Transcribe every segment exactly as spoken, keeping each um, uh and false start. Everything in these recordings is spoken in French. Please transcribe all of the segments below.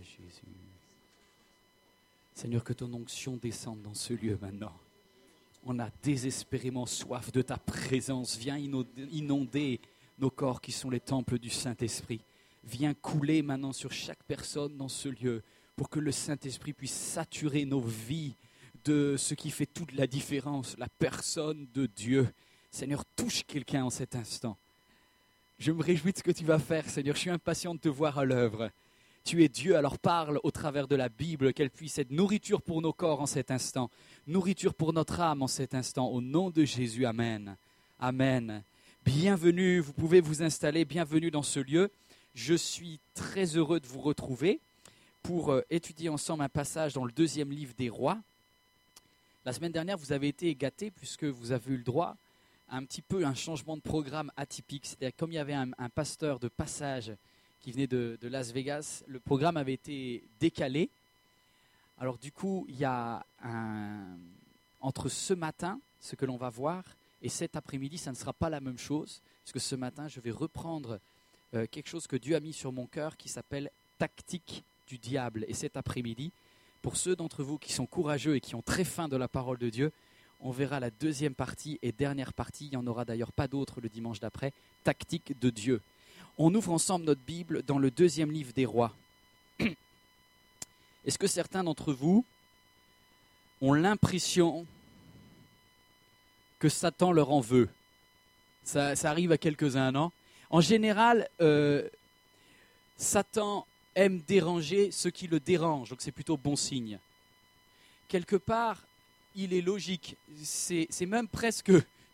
Jésus. Seigneur, que ton onction descende dans ce lieu maintenant. On a désespérément soif de ta présence. Viens inonder nos corps qui sont les temples du Saint-Esprit. Viens couler maintenant sur chaque personne dans ce lieu pour que le Saint-Esprit puisse saturer nos vies de ce qui fait toute la différence, la personne de Dieu. Seigneur, touche quelqu'un en cet instant. Je me réjouis de ce que tu vas faire, Seigneur. Je suis impatient de te voir à l'œuvre. Tu es Dieu, alors parle au travers de la Bible, qu'elle puisse être nourriture pour nos corps en cet instant, nourriture pour notre âme en cet instant. Au nom de Jésus, Amen. Amen. Bienvenue, vous pouvez vous installer, bienvenue dans ce lieu. Je suis très heureux de vous retrouver pour euh, étudier ensemble un passage dans le deuxième livre des Rois. La semaine dernière, vous avez été gâtés puisque vous avez eu le droit à un petit peu un changement de programme atypique. C'est-à-dire comme il y avait un, un pasteur de passage qui venait de, de Las Vegas, le programme avait été décalé. Alors du coup, il y a un, entre ce matin, ce que l'on va voir, et cet après-midi, ça ne sera pas la même chose, parce que ce matin, je vais reprendre euh, quelque chose que Dieu a mis sur mon cœur qui s'appelle « Tactique du diable ». Et cet après-midi, pour ceux d'entre vous qui sont courageux et qui ont très faim de la parole de Dieu, on verra la deuxième partie et dernière partie, il n'y en aura d'ailleurs pas d'autre le dimanche d'après, « Tactique de Dieu ». On ouvre ensemble notre Bible dans le deuxième livre des Rois. Est-ce que certains d'entre vous ont l'impression que Satan leur en veut? Ça, ça arrive à quelques-uns, non? En général, euh, Satan aime déranger ceux qui le dérangent, donc c'est plutôt bon signe. Quelque part, il est logique, c'est, c'est même presque...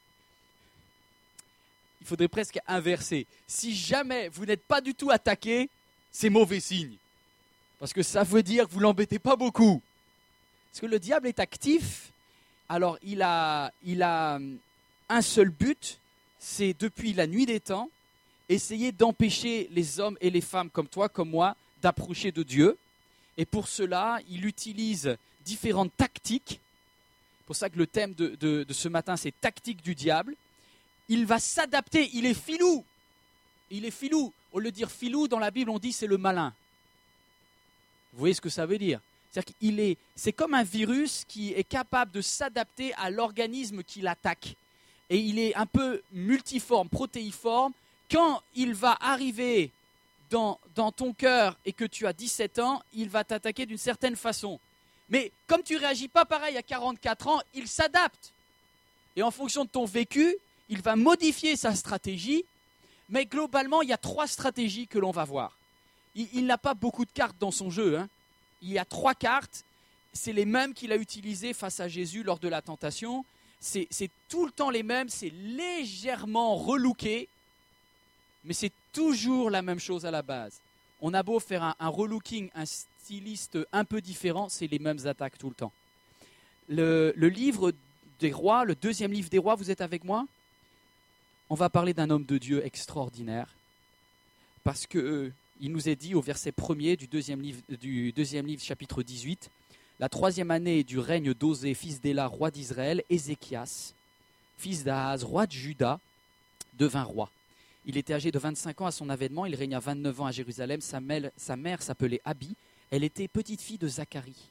Il faudrait presque inverser. Si jamais vous n'êtes pas du tout attaqué, c'est mauvais signe. Parce que ça veut dire que vous ne l'embêtez pas beaucoup. Parce que le diable est actif. Alors, il a, il a un seul but, c'est depuis la nuit des temps, essayer d'empêcher les hommes et les femmes comme toi, comme moi, d'approcher de Dieu. Et pour cela, il utilise différentes tactiques. C'est pour ça que le thème de, de, de ce matin, c'est « Tactique du diable ». Il va s'adapter, il est filou. Il est filou. Au lieu de dire filou, dans la Bible, on dit c'est le malin. Vous voyez ce que ça veut dire? C'est-à-dire qu'il est, c'est comme un virus qui est capable de s'adapter à l'organisme qui l'attaque. Et il est un peu multiforme, protéiforme. Quand il va arriver dans, dans ton cœur et que tu as dix-sept ans, il va t'attaquer d'une certaine façon. Mais comme tu ne réagis pas pareil à quarante-quatre ans, il s'adapte. Et en fonction de ton vécu, il va modifier sa stratégie, mais globalement, il y a trois stratégies que l'on va voir. Il, il n'a pas beaucoup de cartes dans son jeu. Hein. Il y a trois cartes. C'est les mêmes qu'il a utilisées face à Jésus lors de la tentation. C'est, c'est tout le temps les mêmes. C'est légèrement relooké, mais c'est toujours la même chose à la base. On a beau faire un, un relooking, un styliste un peu différent, c'est les mêmes attaques tout le temps. Le, le livre des rois, le deuxième livre des rois, vous êtes avec moi ? On va parler d'un homme de Dieu extraordinaire, parce qu'il euh, nous est dit au verset premier du deuxième livre, du deuxième livre chapitre dix-huit, la troisième année du règne d'Osée, fils d'Éla, roi d'Israël, Ézéchias, fils d'Ahaz, roi de Juda, devint roi. Il était âgé de vingt-cinq ans à son avènement, il régna vingt-neuf ans à Jérusalem, sa mère, sa mère s'appelait Abi, elle était petite fille de Zacharie.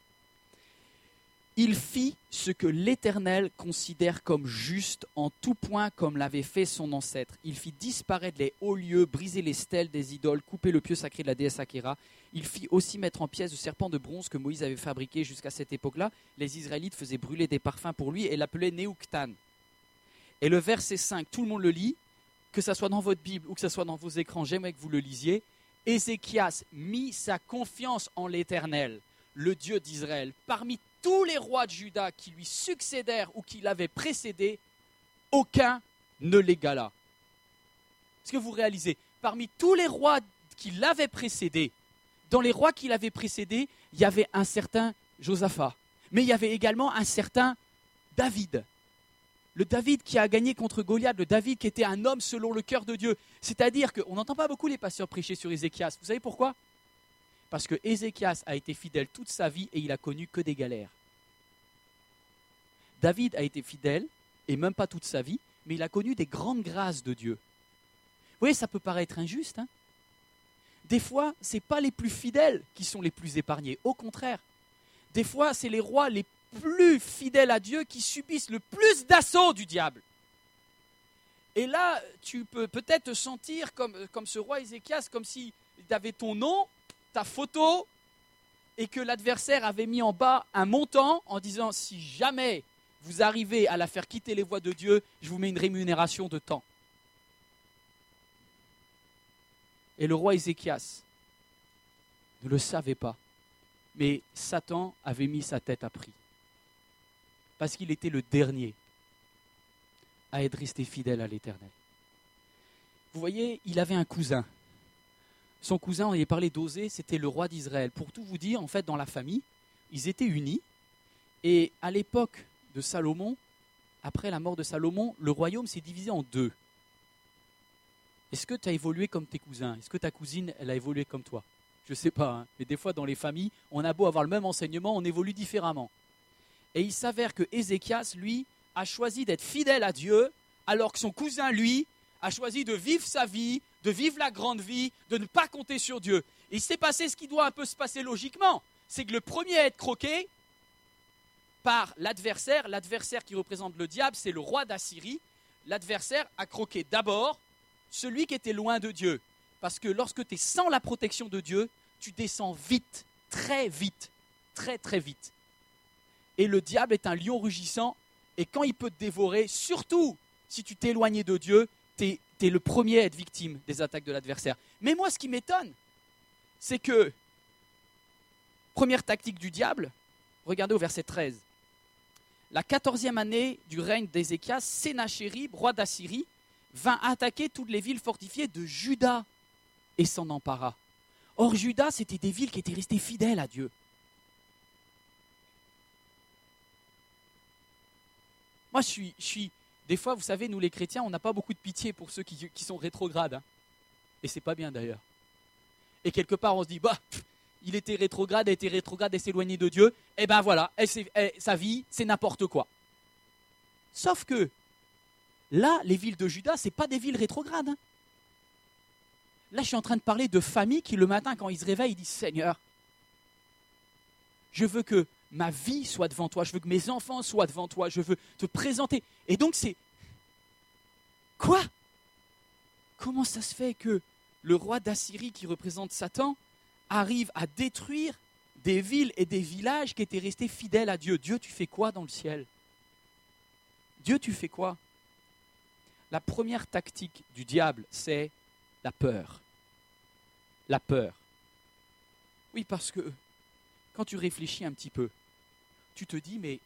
Il fit ce que l'Éternel considère comme juste en tout point comme l'avait fait son ancêtre. Il fit disparaître les hauts lieux, briser les stèles des idoles, couper le pieu sacré de la déesse Achéra. Il fit aussi mettre en pièces le serpent de bronze que Moïse avait fabriqué jusqu'à cette époque-là. Les Israélites faisaient brûler des parfums pour lui et l'appelaient Néouctan. Et le verset cinq, tout le monde le lit, que ce soit dans votre Bible ou que ce soit dans vos écrans, j'aimerais que vous le lisiez. Ézéchias mit sa confiance en l'Éternel, le Dieu d'Israël, parmi tous les rois de Juda qui lui succédèrent ou qui l'avaient précédé, aucun ne l'égala. Est-ce que vous réalisez? Parmi tous les rois qui l'avaient précédé, dans les rois qui l'avaient précédé, il y avait un certain Josaphat. Mais il y avait également un certain David. Le David qui a gagné contre Goliath, le David qui était un homme selon le cœur de Dieu. C'est-à-dire qu'on n'entend pas beaucoup les pasteurs prêcher sur Ézéchias. Vous savez pourquoi? Parce que Ézéchias a été fidèle toute sa vie et il a connu que des galères. David a été fidèle, et même pas toute sa vie, mais il a connu des grandes grâces de Dieu. Vous voyez, ça peut paraître injuste, hein? des fois, ce n'est pas les plus fidèles qui sont les plus épargnés. Au contraire, des fois, c'est les rois les plus fidèles à Dieu qui subissent le plus d'assauts du diable. Et là, tu peux peut-être te sentir comme, comme ce roi Ézéchias, comme si tu avais ton nom, ta photo, et que l'adversaire avait mis en bas un montant en disant « Si jamais vous arrivez à la faire quitter les voies de Dieu, je vous mets une rémunération de temps. » Et le roi Ézéchias ne le savait pas, mais Satan avait mis sa tête à prix. Parce qu'il était le dernier à être resté fidèle à l'Éternel. Vous voyez, il avait un cousin. Son cousin, on y a parlé d'Osée, c'était le roi d'Israël. Pour tout vous dire, en fait, dans la famille, ils étaient unis. Et à l'époque de Salomon, après la mort de Salomon, le royaume s'est divisé en deux. Est-ce que tu as évolué comme tes cousins? Est-ce que ta cousine, elle a évolué comme toi? Je ne sais pas, hein, mais des fois dans les familles, on a beau avoir le même enseignement, on évolue différemment. Et il s'avère que Ézéchias, lui, a choisi d'être fidèle à Dieu, alors que son cousin, lui, a choisi de vivre sa vie, de vivre la grande vie, de ne pas compter sur Dieu. Et il s'est passé ce qui doit un peu se passer logiquement. C'est que le premier à être croqué par l'adversaire, l'adversaire qui représente le diable, c'est le roi d'Assyrie. L'adversaire a croqué d'abord celui qui était loin de Dieu. Parce que lorsque tu es sans la protection de Dieu, tu descends vite, très vite, très très vite. Et le diable est un lion rugissant, et quand il peut te dévorer, surtout si tu t'es éloigné de Dieu, tu es le premier à être victime des attaques de l'adversaire. Mais moi, ce qui m'étonne, c'est que, première tactique du diable, regardez au verset treize. La quatorzième année du règne d'Ézéchias, Sénachérib, roi d'Assyrie, vint attaquer toutes les villes fortifiées de Juda et s'en empara. Or, Juda, c'était des villes qui étaient restées fidèles à Dieu. Moi, je suis, je suis, des fois, vous savez, nous les chrétiens, on n'a pas beaucoup de pitié pour ceux qui, qui sont rétrogrades. Hein. Et c'est pas bien d'ailleurs. Et quelque part, on se dit, bah, pff, il était rétrograde, elle était rétrograde, elle s'est éloignée de Dieu. Et ben voilà, elle, elle, sa vie, c'est n'importe quoi. Sauf que, là, les villes de Juda, ce n'est pas des villes rétrogrades. Hein. Là, je suis en train de parler de familles qui, le matin, quand ils se réveillent, ils disent, Seigneur, je veux que ma vie soit devant toi, je veux que mes enfants soient devant toi, je veux te présenter. Et donc c'est... Quoi? Comment ça se fait que le roi d'Assyrie qui représente Satan arrive à détruire des villes et des villages qui étaient restés fidèles à Dieu? Dieu, tu fais quoi dans le ciel? Dieu, tu fais quoi? La première tactique du diable, c'est la peur. La peur. Oui, parce que quand tu réfléchis un petit peu, tu te dis, mais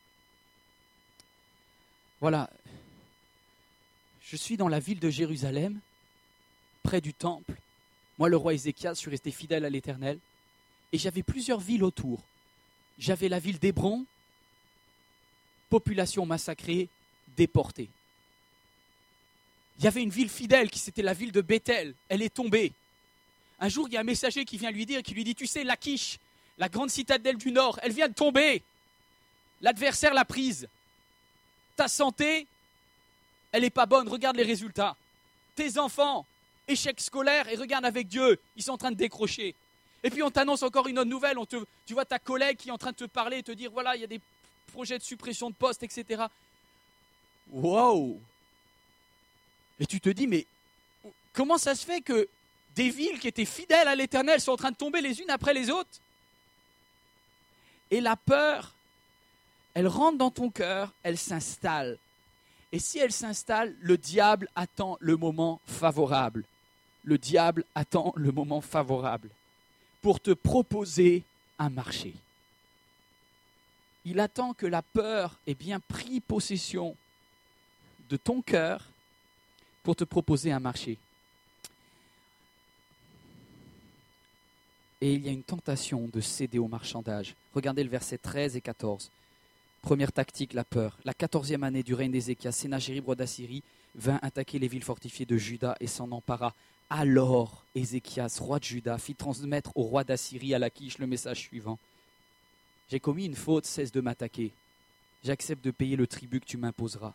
voilà, je suis dans la ville de Jérusalem, près du temple. Moi, le roi Ézéchias, je suis resté fidèle à l'Éternel. Et j'avais plusieurs villes autour. J'avais la ville d'Hébron, population massacrée, déportée. Il y avait une ville fidèle qui c'était la ville de Béthel. Elle est tombée. Un jour, il y a un messager qui vient lui dire, qui lui dit, tu sais, Lachish, la grande citadelle du Nord, elle vient de tomber. L'adversaire l'a prise. Ta santé, elle n'est pas bonne, regarde les résultats. Tes enfants, échec scolaire, et regarde avec Dieu, ils sont en train de décrocher. Et puis on t'annonce encore une autre nouvelle, on te, tu vois ta collègue qui est en train de te parler et te dire, voilà, il y a des projets de suppression de postes, et cetera. Wow! Et tu te dis, mais comment ça se fait que des villes qui étaient fidèles à l'Éternel sont en train de tomber les unes après les autres? Et la peur, elle rentre dans ton cœur, elle s'installe. Et si elle s'installe, le diable attend le moment favorable. Le diable attend le moment favorable pour te proposer un marché. Il attend que la peur ait bien pris possession de ton cœur pour te proposer un marché. Et il y a une tentation de céder au marchandage. Regardez le verset treize et quatorze. Première tactique, la peur. La quatorzième année du règne d'Ézéchias, Sénachérib, roi d'Assyrie, vint attaquer les villes fortifiées de Juda et s'en empara. Alors Ézéchias, roi de Juda, fit transmettre au roi d'Assyrie à Lachish le message suivant. J'ai commis une faute, cesse de m'attaquer. J'accepte de payer le tribut que tu m'imposeras.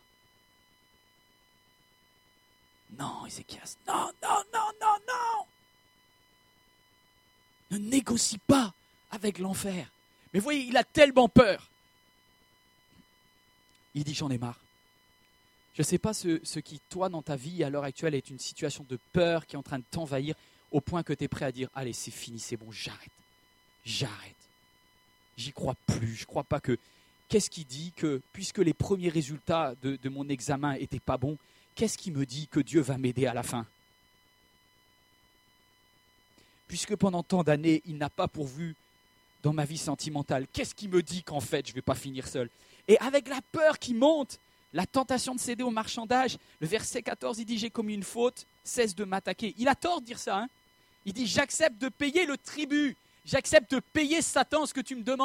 Non, Ézéchias, non, non, non, non, non. négocie pas avec l'enfer. Mais vous voyez, il a tellement peur. Il dit, j'en ai marre. Je ne sais pas ce, ce qui, toi, dans ta vie, à l'heure actuelle, est une situation de peur qui est en train de t'envahir au point que tu es prêt à dire, allez, c'est fini, c'est bon, j'arrête. J'arrête. J'y crois plus. Je ne crois pas que... Qu'est-ce qui dit que, puisque les premiers résultats de, de mon examen n'étaient pas bons, qu'est-ce qui me dit que Dieu va m'aider à la fin ? Puisque pendant tant d'années, il n'a pas pourvu dans ma vie sentimentale, qu'est-ce qui me dit qu'en fait, je ne vais pas finir seul ? Et avec la peur qui monte, la tentation de céder au marchandage, le verset quatorze, il dit « J'ai commis une faute, cesse de m'attaquer ». Il a tort de dire ça. Hein, il dit « J'accepte de payer le tribut, j'accepte de payer Satan ce que tu me demandes ».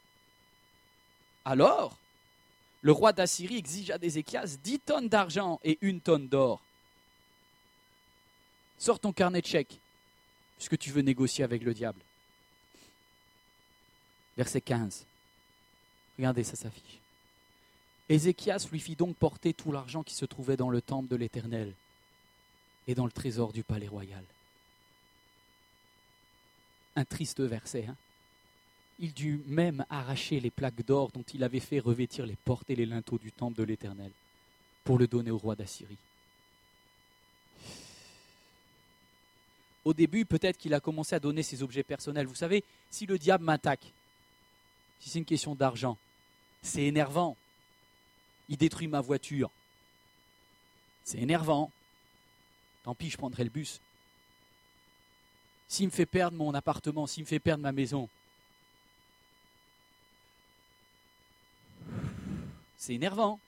Alors, le roi d'Assyrie exigea d'Ézéchias dix tonnes d'argent et une tonne d'or. Sors ton carnet de chèques, puisque tu veux négocier avec le diable. Verset quinze. Regardez, ça s'affiche. Ézéchias lui fit donc porter tout l'argent qui se trouvait dans le temple de l'Éternel et dans le trésor du palais royal. Un triste verset, hein ? Il dut même arracher les plaques d'or dont il avait fait revêtir les portes et les linteaux du temple de l'Éternel pour le donner au roi d'Assyrie. Au début, peut-être qu'il a commencé à donner ses objets personnels. Vous savez, si le diable m'attaque, si c'est une question d'argent, c'est énervant. Il détruit ma voiture. C'est énervant. Tant pis, je prendrai le bus. S'il me fait perdre mon appartement, s'il me fait perdre ma maison, c'est énervant.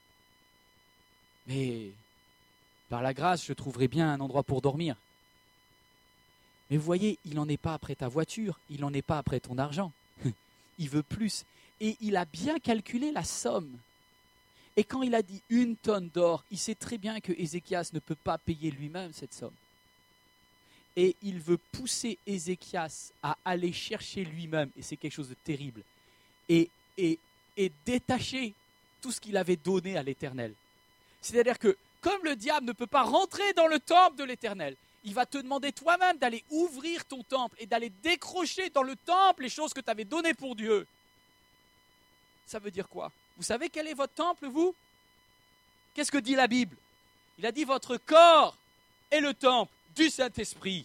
Mais par la grâce, je trouverai bien un endroit pour dormir. Mais vous voyez, il n'en est pas après ta voiture, il n'en est pas après ton argent. Il veut plus. Et il a bien calculé la somme. Et quand il a dit une tonne d'or, il sait très bien que Ézéchias ne peut pas payer lui-même cette somme. Et il veut pousser Ézéchias à aller chercher lui-même, et c'est quelque chose de terrible, et, et, et détacher tout ce qu'il avait donné à l'Éternel. C'est-à-dire que, comme le diable ne peut pas rentrer dans le temple de l'Éternel, il va te demander toi-même d'aller ouvrir ton temple et d'aller décrocher dans le temple les choses que tu avais données pour Dieu. Ça veut dire quoi ? Vous savez quel est votre temple, vous ? Qu'est-ce que dit la Bible ? Il a dit votre corps est le temple du Saint-Esprit.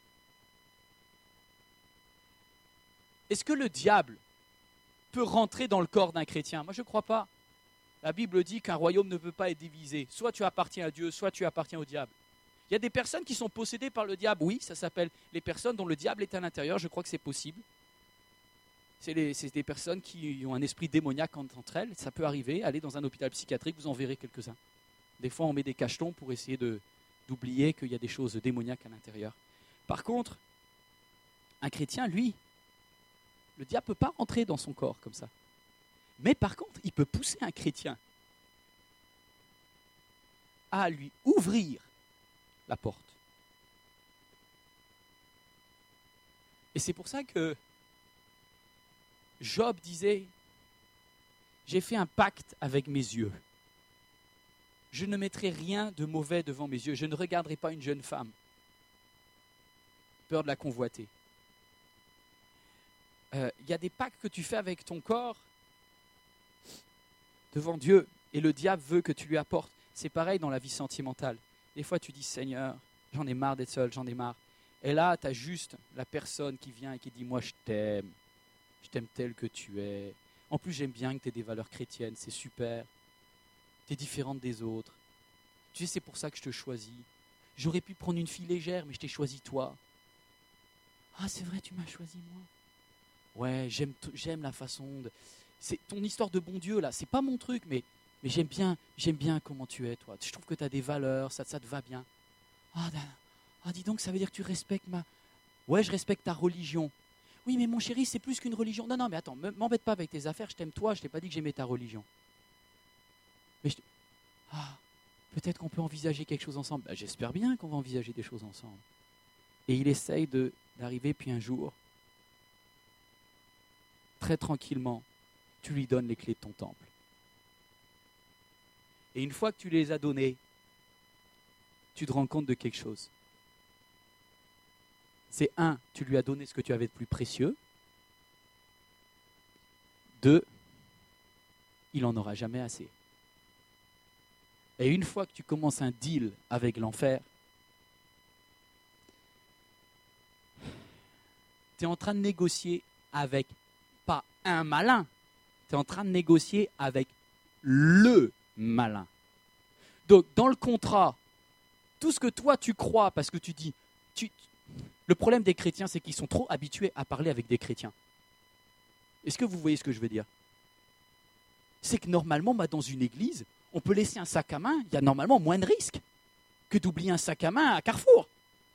Est-ce que le diable peut rentrer dans le corps d'un chrétien ? Moi, je ne crois pas. La Bible dit qu'un royaume ne peut pas être divisé. Soit tu appartiens à Dieu, soit tu appartiens au diable. Il y a des personnes qui sont possédées par le diable. Oui, ça s'appelle les personnes dont le diable est à l'intérieur. Je crois que c'est possible. C'est, les, c'est des personnes qui ont un esprit démoniaque entre, entre elles. Ça peut arriver. Allez dans un hôpital psychiatrique, vous en verrez quelques-uns. Des fois, on met des cachetons pour essayer de, d'oublier qu'il y a des choses démoniaques à l'intérieur. Par contre, un chrétien, lui, le diable ne peut pas rentrer dans son corps comme ça. Mais par contre, il peut pousser un chrétien à lui ouvrir la porte. Et c'est pour ça que Job disait, j'ai fait un pacte avec mes yeux. Je ne mettrai rien de mauvais devant mes yeux. Je ne regarderai pas une jeune femme. Peur de la convoiter. Il euh, y a des pactes que tu fais avec ton corps devant Dieu et le diable veut que tu lui apportes. C'est pareil dans la vie sentimentale. Des fois, tu dis, Seigneur, j'en ai marre d'être seul, j'en ai marre. Et là, tu as juste la personne qui vient et qui dit, moi, je t'aime. Je t'aime tel que tu es. En plus, j'aime bien que tu aies des valeurs chrétiennes, c'est super. Tu es différente des autres. Tu sais, c'est pour ça que je te choisis. J'aurais pu prendre une fille légère, mais je t'ai choisi toi. Ah, c'est vrai, tu m'as choisi moi. Ouais, j'aime, t- j'aime la façon de... C'est ton histoire de bon Dieu, là, c'est pas mon truc, mais, mais j'aime bien, j'aime bien comment tu es, toi. Je trouve que tu as des valeurs, ça, ça te va bien. Ah, ah, dis donc, ça veut dire que tu respectes ma... Ouais, je respecte ta religion. Oui, mais mon chéri, c'est plus qu'une religion. Non, non, mais attends, m'embête pas avec tes affaires, je t'aime toi, je t'ai pas dit que j'aimais ta religion. Mais je... Ah, peut-être qu'on peut envisager quelque chose ensemble. Ben, j'espère bien qu'on va envisager des choses ensemble. Et il essaye de, d'arriver, puis un jour, très tranquillement, tu lui donnes les clés de ton temple. Et une fois que tu les as données, tu te rends compte de quelque chose. c'est un, tu lui as donné ce que tu avais de plus précieux. Deux, il n'en aura jamais assez. Et une fois que tu commences un deal avec l'enfer, tu es en train de négocier avec, pas un malin, tu es en train de négocier avec le malin. Donc, dans le contrat, tout ce que toi tu crois, parce que tu dis, tu, le problème des chrétiens, c'est qu'ils sont trop habitués à parler avec des chrétiens. Est-ce que vous voyez ce que je veux dire ? C'est que normalement, bah, dans une église, on peut laisser un sac à main, il y a normalement moins de risques que d'oublier un sac à main à Carrefour.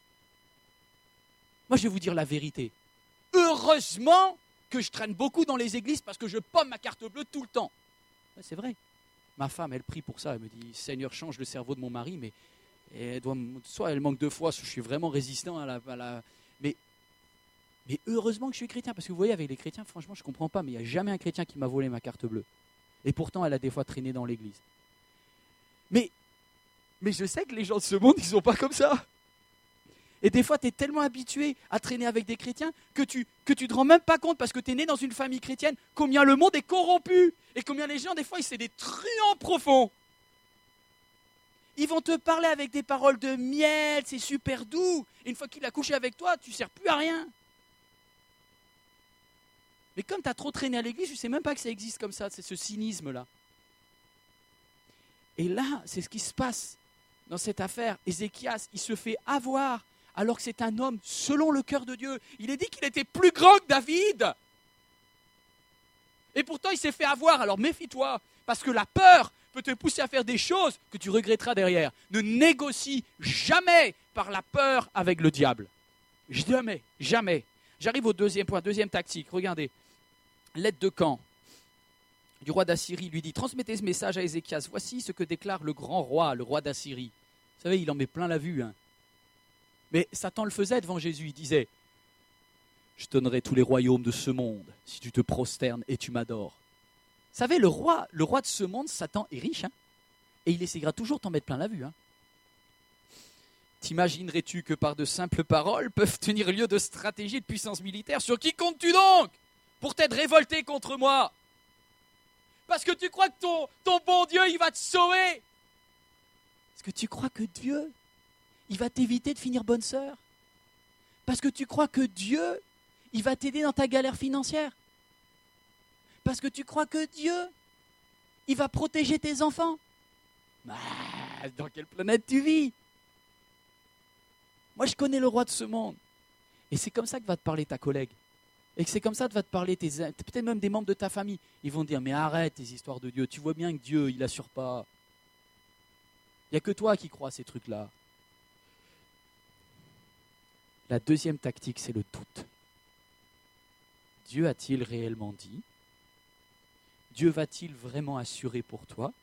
Moi, je vais vous dire la vérité. Heureusement que je traîne beaucoup dans les églises parce que je pomme ma carte bleue tout le temps. Ouais, c'est vrai. Ma femme, elle prie pour ça. Elle me dit, Seigneur, change le cerveau de mon mari, mais elle doit, soit elle manque de foi, soit je suis vraiment résistant à la... À la mais, mais heureusement que je suis chrétien, parce que vous voyez, avec les chrétiens, franchement, je ne comprends pas, mais il n'y a jamais un chrétien qui m'a volé ma carte bleue. Et pourtant, elle a des fois traîné dans l'église. Mais, mais je sais que les gens de ce monde, ils ne sont pas comme ça. Et des fois, tu es tellement habitué à traîner avec des chrétiens que tu que tu te rends même pas compte, parce que tu es né dans une famille chrétienne, combien le monde est corrompu et combien les gens, des fois, c'est des truands profonds. Ils vont te parler avec des paroles de miel, c'est super doux. Et une fois qu'il a couché avec toi, tu ne sers plus à rien. Mais comme tu as trop traîné à l'église, je ne sais même pas que ça existe comme ça, c'est ce cynisme-là. Et là, c'est ce qui se passe dans cette affaire. Ézéchias, il se fait avoir alors que c'est un homme selon le cœur de Dieu. Il est dit qu'il était plus grand que David. Et pourtant, il s'est fait avoir. Alors méfie-toi, parce que la peur peut te pousser à faire des choses que tu regretteras derrière. Ne négocie jamais par la peur avec le diable. Jamais, jamais. J'arrive au deuxième point, deuxième tactique. Regardez, l'aide de camp du roi d'Assyrie lui dit, transmettez ce message à Ézéchias. Voici ce que déclare le grand roi, le roi d'Assyrie. Vous savez, il en met plein la vue. Hein. Mais Satan le faisait devant Jésus. Il disait, je te donnerai tous les royaumes de ce monde si tu te prosternes et tu m'adores. Vous savez, le roi, le roi de ce monde, Satan, est riche. Hein, et il essaiera toujours de t'en mettre plein la vue. Hein. T'imaginerais-tu que par de simples paroles peuvent tenir lieu de stratégie et de puissance militaire? Sur qui comptes-tu donc pour t'être révolté contre moi? Parce que tu crois que ton, ton bon Dieu, il va te sauver? Est-ce que tu crois que Dieu, il va t'éviter de finir bonne sœur? Parce que tu crois que Dieu, il va t'aider dans ta galère financière? Parce que tu crois que Dieu, il va protéger tes enfants? Bah, dans quelle planète tu vis? Moi, je connais le roi de ce monde. Et c'est comme ça que va te parler ta collègue. Et que c'est comme ça que va te parler tes, peut-être même des membres de ta famille. Ils vont te dire, mais arrête tes histoires de Dieu. Tu vois bien que Dieu, il n'assure pas. Il n'y a que toi qui crois à ces trucs-là. La deuxième tactique, c'est le doute. Dieu a-t-il réellement dit? Dieu va-t-il vraiment assurer pour toi?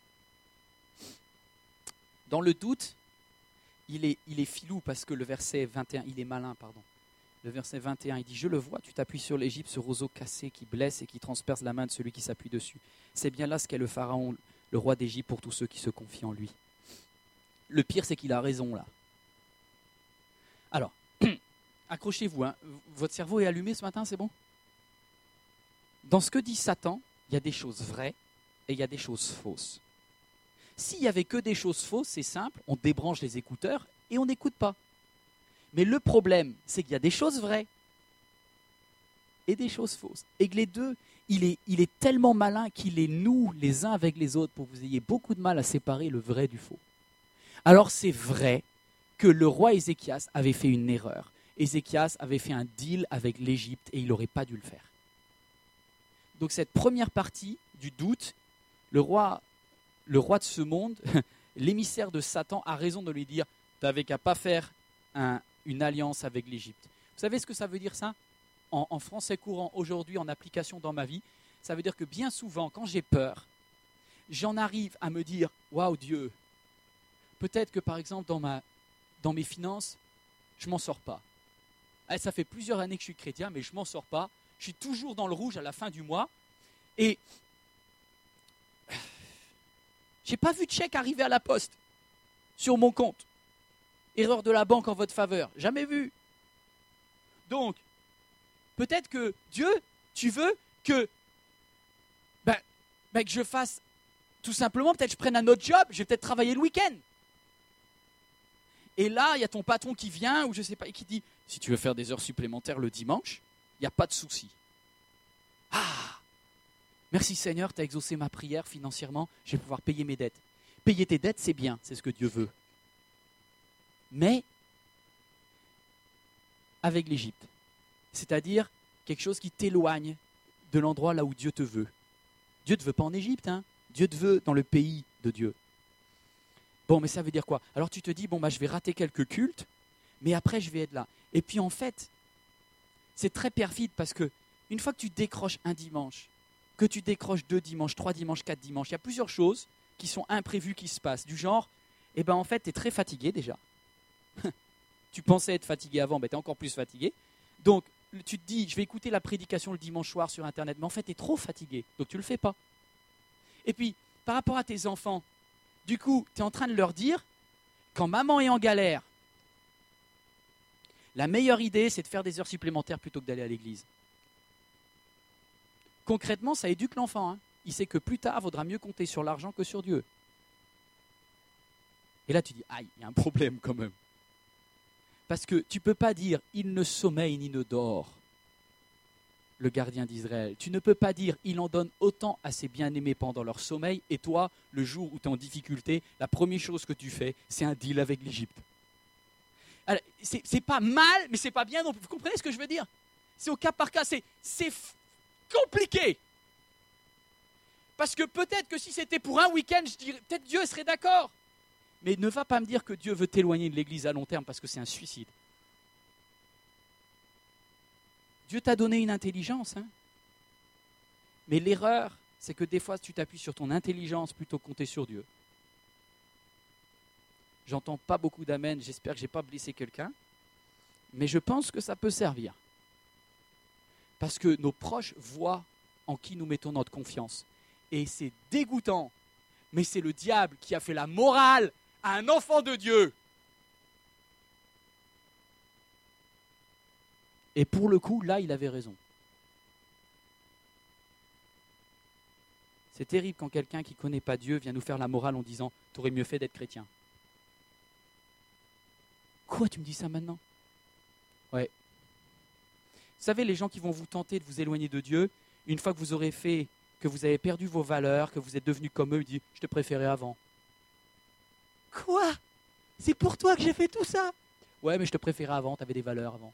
Dans le doute, il est, il est filou parce que le verset vingt et un, il est malin, pardon. Le verset vingt et un, il dit, je le vois, tu t'appuies sur l'Égypte, ce roseau cassé qui blesse et qui transperce la main de celui qui s'appuie dessus. C'est bien là ce qu'est le pharaon, le roi d'Égypte, pour tous ceux qui se confient en lui. Le pire, c'est qu'il a raison là. Alors, accrochez-vous, hein. Votre cerveau est allumé ce matin, c'est bon? Dans ce que dit Satan, il y a des choses vraies et il y a des choses fausses. S'il n'y avait que des choses fausses, c'est simple, on débranche les écouteurs et on n'écoute pas. Mais le problème, c'est qu'il y a des choses vraies et des choses fausses. Et que les deux, il est, il est tellement malin qu'il les noue les uns avec les autres pour que vous ayez beaucoup de mal à séparer le vrai du faux. Alors c'est vrai que le roi Ézéchias avait fait une erreur. Ézéchias avait fait un deal avec l'Égypte et il n'aurait pas dû le faire. Donc cette première partie du doute, le roi, le roi de ce monde, l'émissaire de Satan a raison de lui dire « tu n'avais qu'à pas faire un, une alliance avec l'Égypte ». Vous savez ce que ça veut dire ça? en, en français courant aujourd'hui, en application dans ma vie, ça veut dire que bien souvent, quand j'ai peur, j'en arrive à me dire « waouh Dieu, peut-être que par exemple dans, ma, dans mes finances, je ne m'en sors pas. Eh, ça fait plusieurs années que je suis chrétien, mais je ne m'en sors pas. Je suis toujours dans le rouge à la fin du mois. Et je n'ai pas vu de chèque arriver à la poste sur mon compte. Erreur de la banque en votre faveur. Jamais vu. Donc, peut-être que Dieu, tu veux que, ben, ben, que je fasse tout simplement, peut-être que je prenne un autre job, je vais peut-être travailler le week-end. Et là, il y a ton patron qui vient, ou je ne sais pas, et qui dit, si tu veux faire des heures supplémentaires le dimanche, il n'y a pas de souci. Ah, merci Seigneur, tu as exaucé ma prière financièrement, je vais pouvoir payer mes dettes. Payer tes dettes, c'est bien, c'est ce que Dieu veut. Mais, avec l'Égypte, c'est-à-dire quelque chose qui t'éloigne de l'endroit là où Dieu te veut. Dieu ne te veut pas en Égypte, hein. Dieu te veut dans le pays de Dieu. Bon, mais ça veut dire quoi? Alors tu te dis, bon, bah, je vais rater quelques cultes, mais après je vais être là. Et puis en fait, c'est très perfide parce que une fois que tu décroches un dimanche, que tu décroches deux dimanches, trois dimanches, quatre dimanches, il y a plusieurs choses qui sont imprévues qui se passent. Du genre, eh ben en fait, tu es très fatigué déjà. Tu pensais être fatigué avant, ben tu es encore plus fatigué. Donc, tu te dis, je vais écouter la prédication le dimanche soir sur Internet, mais en fait, tu es trop fatigué, donc tu ne le fais pas. Et puis, par rapport à tes enfants, du coup, tu es en train de leur dire, quand maman est en galère, la meilleure idée, c'est de faire des heures supplémentaires plutôt que d'aller à l'église. Concrètement, ça éduque l'enfant. Hein. Il sait que plus tard, il vaudra mieux compter sur l'argent que sur Dieu. Et là, tu dis, aïe, il y a un problème quand même. Parce que tu ne peux pas dire, il ne sommeille ni ne dort, le gardien d'Israël. Tu ne peux pas dire, il en donne autant à ses bien-aimés pendant leur sommeil, et toi, le jour où tu es en difficulté, la première chose que tu fais, c'est un deal avec l'Égypte. Alors, c'est, c'est pas mal, mais c'est pas bien non plus. Vous comprenez ce que je veux dire? C'est au cas par cas, c'est, c'est f- compliqué. Parce que peut-être que si c'était pour un week-end, je dirais, peut-être Dieu serait d'accord. Mais ne va pas me dire que Dieu veut t'éloigner de l'Église à long terme parce que c'est un suicide. Dieu t'a donné une intelligence, hein. Mais l'erreur, c'est que des fois, tu t'appuies sur ton intelligence plutôt que compter sur Dieu. J'entends pas beaucoup d'amen, j'espère que je n'ai pas blessé quelqu'un, mais je pense que ça peut servir. Parce que nos proches voient en qui nous mettons notre confiance. Et c'est dégoûtant, mais c'est le diable qui a fait la morale à un enfant de Dieu. Et pour le coup, là, il avait raison. C'est terrible quand quelqu'un qui ne connaît pas Dieu vient nous faire la morale en disant « T'aurais mieux fait d'être chrétien ». Quoi, tu me dis ça maintenant? Ouais. Vous savez, les gens qui vont vous tenter de vous éloigner de Dieu, une fois que vous aurez fait, que vous avez perdu vos valeurs, que vous êtes devenu comme eux, ils disent « Je te préférais avant ». Quoi? C'est pour toi que j'ai fait tout ça? Ouais, mais je te préférais avant, tu avais des valeurs avant.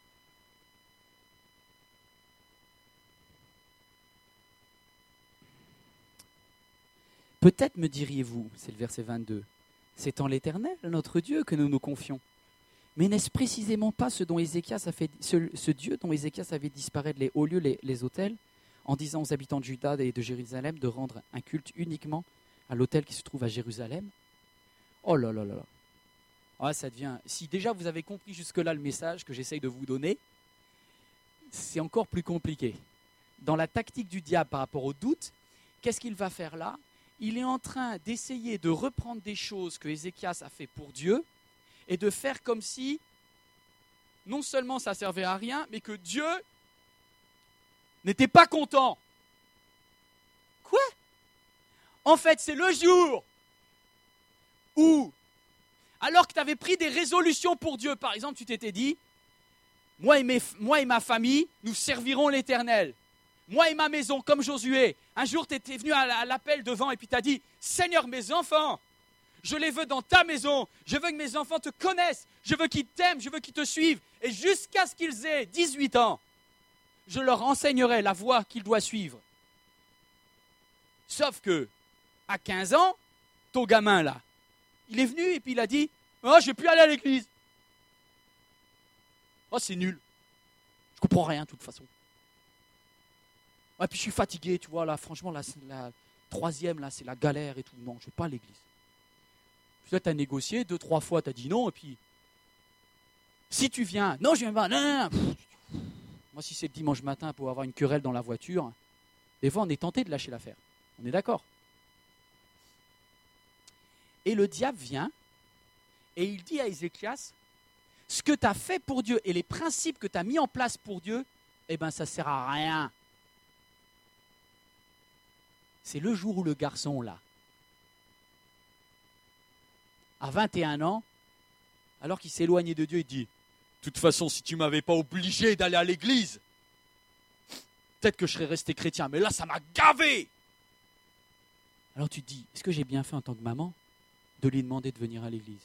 Peut-être me diriez-vous, c'est le verset vingt-deux, c'est en l'Éternel, notre Dieu, que nous nous confions. Mais n'est-ce précisément pas ce, dont Ézéchias a fait, ce, ce Dieu dont Ézéchias avait disparaître les hauts lieux, les, les autels, en disant aux habitants de Juda et de Jérusalem de rendre un culte uniquement à l'autel qui se trouve à Jérusalem? Oh là là là là. Ah, ça devient. Si déjà vous avez compris jusque-là le message que j'essaye de vous donner, c'est encore plus compliqué. Dans la tactique du diable par rapport au doute, qu'est-ce qu'il va faire là? Il est en train d'essayer de reprendre des choses que Ézéchias a fait pour Dieu et de faire comme si non seulement ça servait à rien, mais que Dieu n'était pas content. Quoi? En fait, c'est le jour où, alors que tu avais pris des résolutions pour Dieu, par exemple, tu t'étais dit, moi et, mes, moi et ma famille, nous servirons l'Éternel. Moi et ma maison, comme Josué. Un jour, tu étais venu à l'appel devant et puis tu as dit, Seigneur, mes enfants, je les veux dans ta maison. Je veux que mes enfants te connaissent. Je veux qu'ils t'aiment, je veux qu'ils te suivent. Et jusqu'à ce qu'ils aient dix-huit ans, je leur enseignerai la voie qu'ils doivent suivre. Sauf que, à quinze ans, ton gamin là, il est venu et puis il a dit, oh, je ne vais plus aller à l'église. Oh, c'est nul. Je ne comprends rien de toute façon. Et puis je suis fatigué, tu vois, là, franchement, la, la troisième, là, c'est la galère et tout. Non, je ne vais pas à l'église. Puis là, tu as négocié, deux, trois fois, tu as dit non, et puis, si tu viens, non, je viens pas, non, non, non. Moi, si c'est le dimanche matin pour avoir une querelle dans la voiture, des fois, on est tenté de lâcher l'affaire. On est d'accord? Et le diable vient, et il dit à Ézéchias, ce que tu as fait pour Dieu et les principes que tu as mis en place pour Dieu, eh bien, ça ne sert à rien. C'est le jour où le garçon, là, à vingt et un ans, alors qu'il s'éloignait de Dieu, il dit, de toute façon, si tu ne m'avais pas obligé d'aller à l'église, peut-être que je serais resté chrétien, mais là, ça m'a gavé. Alors tu te dis, est-ce que j'ai bien fait en tant que maman de lui demander de venir à l'église?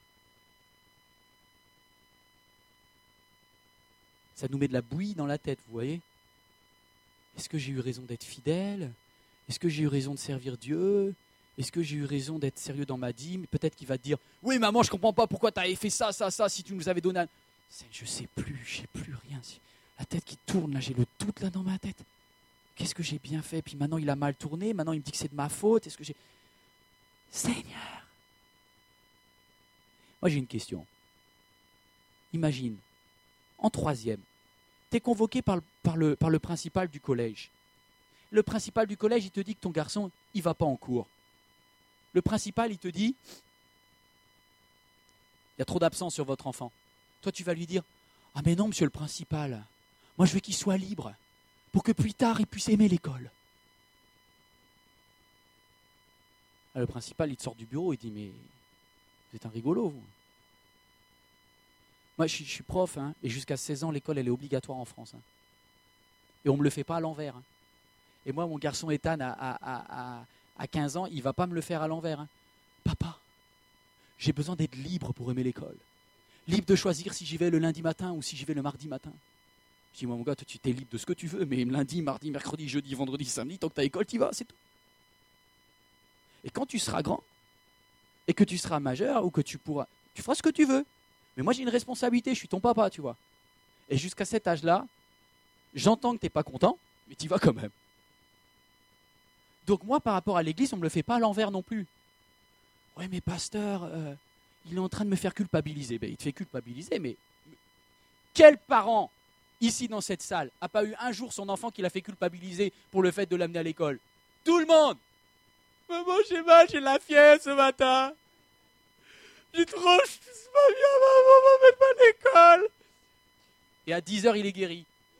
Ça nous met de la bouillie dans la tête, vous voyez? Est-ce que j'ai eu raison d'être fidèle? Est-ce que j'ai eu raison de servir Dieu? Est-ce que j'ai eu raison d'être sérieux dans ma dîme? Peut-être qu'il va te dire, oui maman, je ne comprends pas pourquoi tu avais fait ça, ça, ça, si tu nous avais donné un... Je ne sais plus, je ne sais plus rien. La tête qui tourne, là, j'ai le doute là dans ma tête. Qu'est-ce que j'ai bien fait? Puis maintenant, il a mal tourné. Maintenant, il me dit que c'est de ma faute. Est-ce que j'ai... Seigneur! Moi, j'ai une question. Imagine, en troisième, tu es convoqué par le, par, le, par le principal du collège. Le principal du collège, il te dit que ton garçon, il ne va pas en cours. Le principal, il te dit, il y a trop d'absence sur votre enfant. Toi, tu vas lui dire, ah mais non, monsieur le principal, moi je veux qu'il soit libre, pour que plus tard, il puisse aimer l'école. Ah, le principal, il te sort du bureau, il dit, mais vous êtes un rigolo, vous. Moi, je suis, je suis prof, hein, et jusqu'à seize ans, l'école, elle est obligatoire en France. Hein. Et on ne me le fait pas à l'envers. Hein. Et moi, mon garçon Ethan, à, à, à, à quinze ans, il ne va pas me le faire à l'envers. Hein. Papa, j'ai besoin d'être libre pour aimer l'école. Libre de choisir si j'y vais le lundi matin ou si j'y vais le mardi matin. Je dis, moi, mon gars, toi, tu t'es libre de ce que tu veux, mais lundi, mardi, mercredi, jeudi, vendredi, samedi, tant que tu as école, tu y vas, c'est tout. Et quand tu seras grand, et que tu seras majeur, ou que tu pourras, tu feras ce que tu veux. Mais moi, j'ai une responsabilité, je suis ton papa, tu vois. Et jusqu'à cet âge-là, j'entends que tu n'es pas content, mais tu y vas quand même. Donc moi, par rapport à l'église, on ne me le fait pas à l'envers non plus. Ouais, mais pasteur, euh, il est en train de me faire culpabiliser. Ben, il te fait culpabiliser, mais quel parent, ici dans cette salle, n'a pas eu un jour son enfant qui l'a fait culpabiliser pour le fait de l'amener à l'école? Tout le monde! Maman, j'ai mal, j'ai la fièvre ce matin. J'ai trop, je suis pas bien, maman, m'emmène pas à l'école. Et à dix heures, il est guéri.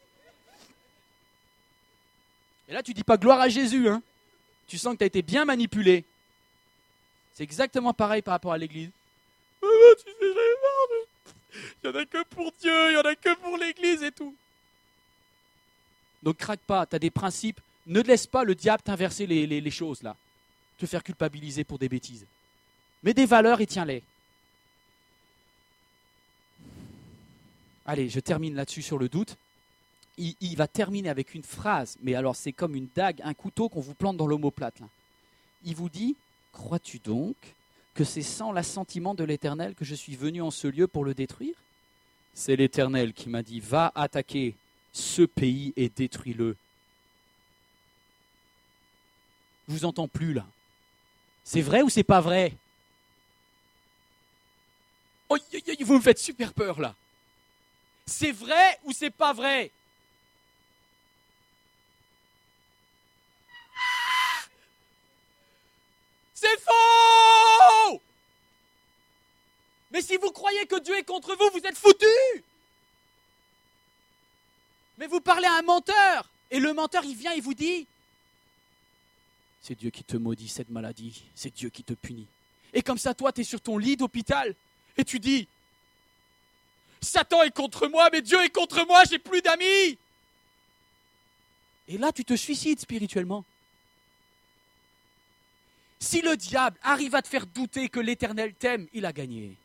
Et là, tu dis pas gloire à Jésus, hein. Tu sens que tu as été bien manipulé. C'est exactement pareil par rapport à l'église. Maman, tu sais, j'avais marre de... Il n'y en a que pour Dieu, il n'y en a que pour l'église et tout. Donc craque pas, tu as des principes. Ne laisse pas le diable t'inverser les, les, les choses, là. Te faire culpabiliser pour des bêtises. Mets des valeurs et tiens-les. Allez, je termine là-dessus sur le doute. Il, il va terminer avec une phrase, mais alors c'est comme une dague, un couteau qu'on vous plante dans l'omoplate. Là. Il vous dit, crois-tu donc que c'est sans l'assentiment de l'Éternel que je suis venu en ce lieu pour le détruire? C'est l'Éternel qui m'a dit, va attaquer ce pays et détruis-le. Je vous entends plus là. C'est vrai ou c'est pas vrai? Oh, vous me faites super peur là. C'est vrai ou c'est pas vrai? C'est faux! Mais si vous croyez que Dieu est contre vous, vous êtes foutus! Mais vous parlez à un menteur, et le menteur, il vient, il vous dit, c'est Dieu qui te maudit cette maladie, c'est Dieu qui te punit. Et comme ça, toi, tu es sur ton lit d'hôpital, et tu dis, Satan est contre moi, mais Dieu est contre moi, j'ai plus d'amis. Et là, tu te suicides spirituellement. Si le diable arrive à te faire douter que l'Éternel t'aime, il a gagné.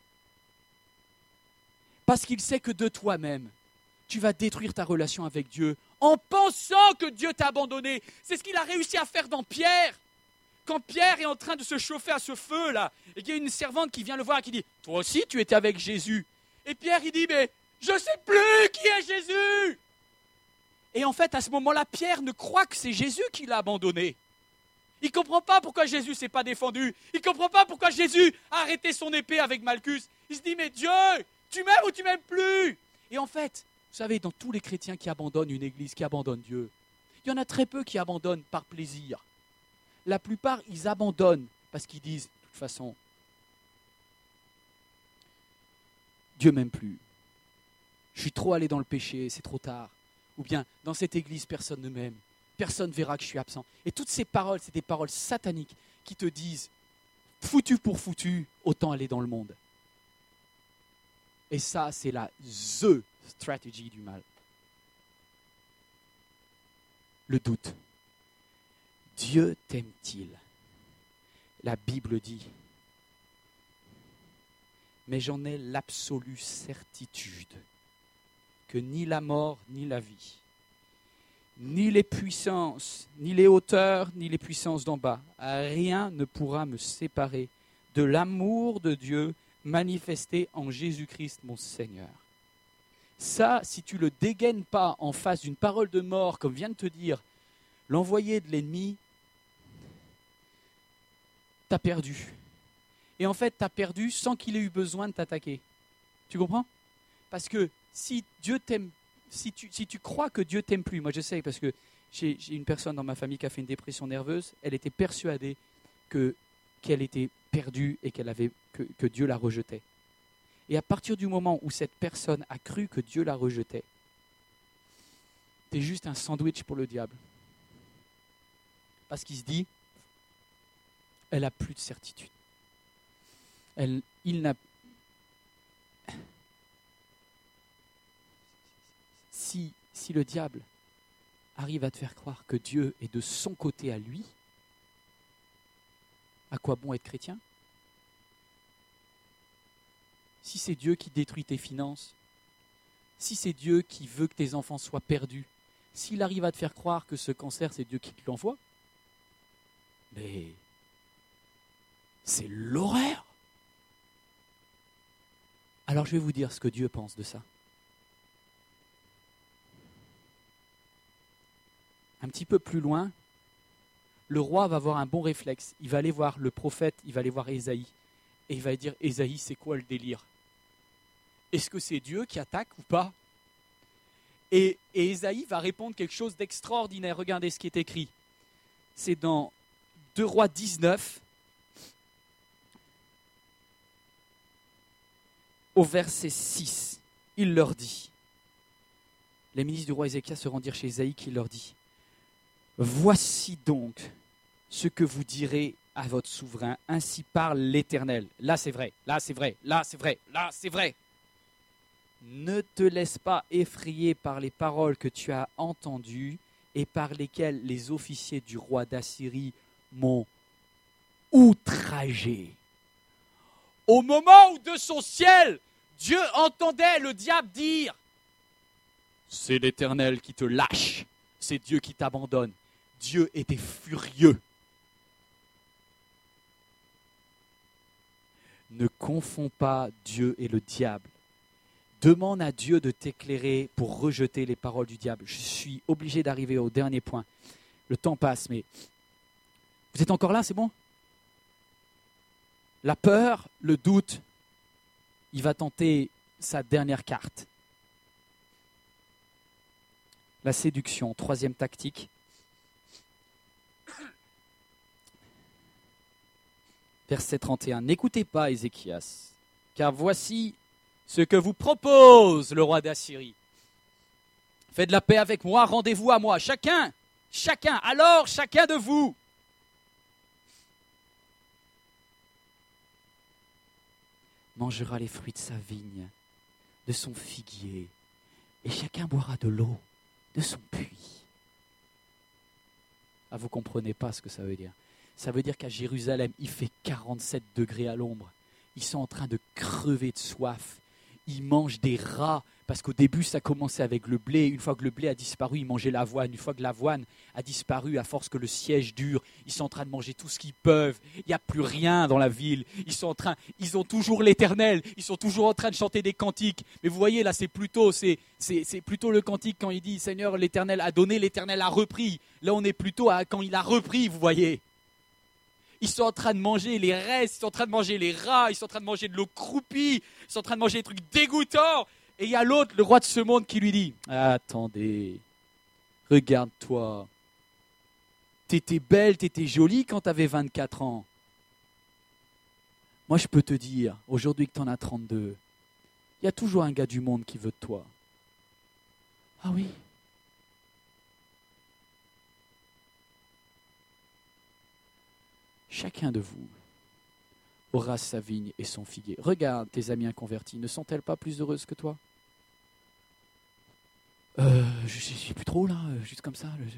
Parce qu'il sait que de toi-même, tu vas détruire ta relation avec Dieu en pensant que Dieu t'a abandonné. C'est ce qu'il a réussi à faire dans Pierre. Quand Pierre est en train de se chauffer à ce feu-là, et qu'il y a une servante qui vient le voir et qui dit « Toi aussi, tu étais avec Jésus. » Et Pierre, il dit « Mais je ne sais plus qui est Jésus !» Et en fait, à ce moment-là, Pierre ne croit que c'est Jésus qui l'a abandonné. Il ne comprend pas pourquoi Jésus ne s'est pas défendu. Il ne comprend pas pourquoi Jésus a arrêté son épée avec Malchus. Il se dit « Mais Dieu, tu m'aimes ou tu m'aimes plus ?» Et en fait, vous savez, dans tous les chrétiens qui abandonnent une église, qui abandonnent Dieu, il y en a très peu qui abandonnent par plaisir. La plupart, ils abandonnent parce qu'ils disent, de toute façon, Dieu m'aime plus. Je suis trop allé dans le péché, c'est trop tard. Ou bien, dans cette église, personne ne m'aime. Personne ne verra que je suis absent. Et toutes ces paroles, c'est des paroles sataniques qui te disent, foutu pour foutu, autant aller dans le monde. Et ça, c'est la the stratégie du mal. Le doute. Dieu t'aime-t-il ? La Bible dit, mais j'en ai l'absolue certitude que ni la mort, ni la vie, ni les puissances, ni les hauteurs, ni les puissances d'en bas, rien ne pourra me séparer de l'amour de Dieu manifesté en Jésus-Christ mon Seigneur. Ça, si tu ne le dégaines pas en face d'une parole de mort, comme vient de te dire l'envoyé de l'ennemi, tu as perdu. Et en fait, tu as perdu sans qu'il ait eu besoin de t'attaquer. Tu comprends ? Parce que si Dieu t'aime, si tu, si tu crois que Dieu t'aime plus, moi je sais parce que j'ai, j'ai une personne dans ma famille qui a fait une dépression nerveuse, elle était persuadée que, qu'elle était perdue et qu'elle avait, que, que Dieu la rejetait. Et à partir du moment où cette personne a cru que Dieu la rejetait, tu es juste un sandwich pour le diable. Parce qu'il se dit, elle n'a plus de certitude. Elle, il n'a si, si le diable arrive à te faire croire que Dieu est de son côté à lui, à quoi bon être chrétien ? Si c'est Dieu qui détruit tes finances, si c'est Dieu qui veut que tes enfants soient perdus, s'il arrive à te faire croire que ce cancer, c'est Dieu qui te l'envoie, mais c'est l'horreur. Alors je vais vous dire ce que Dieu pense de ça. Un petit peu plus loin, le roi va avoir un bon réflexe. Il va aller voir le prophète, il va aller voir Ésaïe. Et il va dire, Ésaïe, c'est quoi le délire ? Est-ce que c'est Dieu qui attaque ou pas ? Et, et Ésaïe va répondre quelque chose d'extraordinaire. Regardez ce qui est écrit. C'est dans deux Rois dix-neuf, au verset six. Il leur dit, les ministres du roi Ézéchias se rendirent chez Ésaïe qui leur dit, voici donc ce que vous direz à votre souverain, ainsi parle l'Éternel. Là c'est vrai, là c'est vrai, là c'est vrai, là c'est vrai. Ne te laisse pas effrayer par les paroles que tu as entendues et par lesquelles les officiers du roi d'Assyrie m'ont outragé. Au moment où de son ciel, Dieu entendait le diable dire « C'est l'Éternel qui te lâche, c'est Dieu qui t'abandonne. » Dieu était furieux. Ne confonds pas Dieu et le diable. Demande à Dieu de t'éclairer pour rejeter les paroles du diable. Je suis obligé d'arriver au dernier point. Le temps passe, mais vous êtes encore là, c'est bon ? La peur, le doute, il va tenter sa dernière carte. La séduction, troisième tactique. Verset trente et un. N'écoutez pas Ézéchias, car voici ce que vous propose le roi d'Assyrie. Faites la paix avec moi, rendez-vous à moi, chacun, chacun, alors chacun de vous. Mangera les fruits de sa vigne, de son figuier, et chacun boira de l'eau de son puits. Ah, vous ne comprenez pas ce que ça veut dire. Ça veut dire qu'à Jérusalem, il fait quarante-sept degrés à l'ombre. Ils sont en train de crever de soif. Ils mangent des rats, parce qu'au début, ça commençait avec le blé. Une fois que le blé a disparu, ils mangeaient l'avoine. Une fois que l'avoine a disparu, à force que le siège dure, ils sont en train de manger tout ce qu'ils peuvent. Il n'y a plus rien dans la ville. Ils sont en train, ils ont toujours l'Éternel. Ils sont toujours en train de chanter des cantiques. Mais vous voyez, là, c'est plutôt, c'est, c'est, c'est plutôt le cantique quand il dit « Seigneur, l'Éternel a donné, l'Éternel a repris ». Là, on est plutôt à quand il a repris, vous voyez. Ils sont en train de manger les restes, ils sont en train de manger les rats, ils sont en train de manger de l'eau croupie, ils sont en train de manger des trucs dégoûtants. Et il y a l'autre, le roi de ce monde, qui lui dit « Attendez, regarde-toi, t'étais belle, t'étais jolie quand t'avais vingt-quatre ans. Moi, je peux te dire, aujourd'hui que t'en as trente-deux, Il y a toujours un gars du monde qui veut de toi. Ah oui. Chacun de vous aura sa vigne et son figuier. Regarde tes amies inconverties, ne sont-elles pas plus heureuses que toi? euh, Je ne sais plus trop là, juste comme ça. Je...